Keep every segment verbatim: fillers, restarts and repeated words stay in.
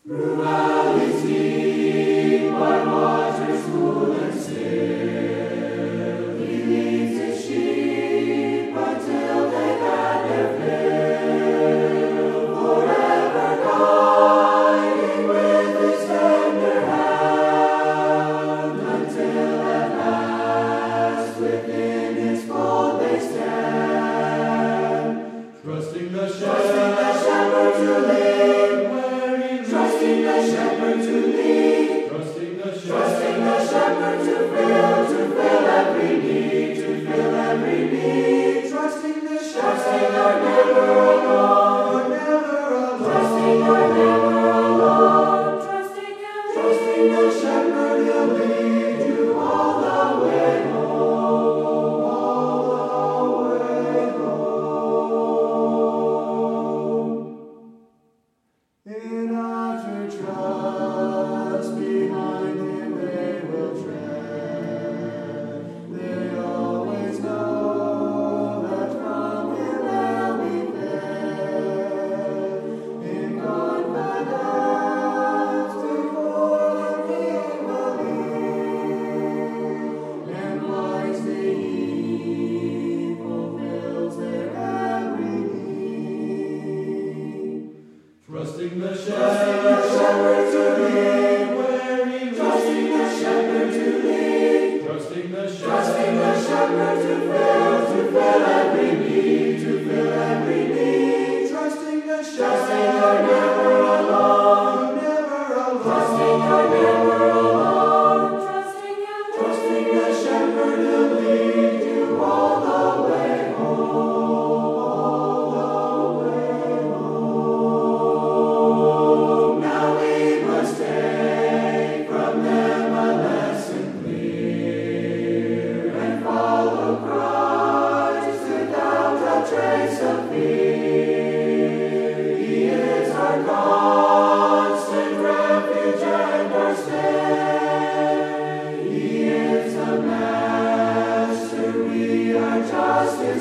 Throughout his deep, by waters cool and still, he leads his sheep until they've had their fill, forever guiding with his tender hand, until at last within his fold they stand, trusting the shepherd to live, trusting the shepherd to lead, trusting the shepherd, trusting the shepherd to fill, to fill every need, to fill every need, trusting the shepherd, trusting you're never alone, you're never alone, trusting you're never alone, trusting him, trusting the shepherd, he'll lead you all the way home, all the way home. In utter trust, behind him they will tread. They always know that from him they'll be fed. In confidence before the King will lead, and wisely he fulfills their every need. Trusting the shepherd to lead, where he leads. Trusting the shepherd to lead. Trusting the shepherd, trusting the shepherd to fill, to fill every need, to fill every need. Trusting the shepherd, trusting you're never alone, you're never alone. Trusting you're never alone, trusting him, trusting the shepherd, he'll lead you all the way home, all the way home. Now we must take from them a lesson clear, and follow Christ without a trace of fear. He is our constant refuge and our stay. He is the Master, we are just his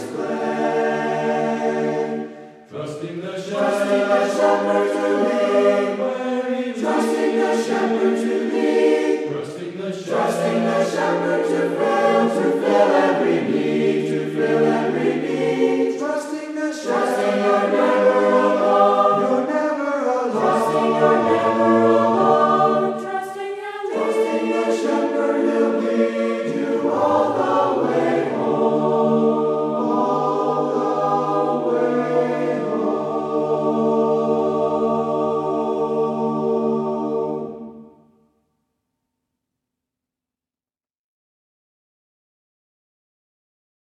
clay. Trusting the shepherd to lead, trusting the shepherd to lead, trusting the shepherd, trusting the shepherd to fill, to fill every need, to fill every need, trusting the shepherd, trusting you're never alone, you're never alone, trusting you're never alone.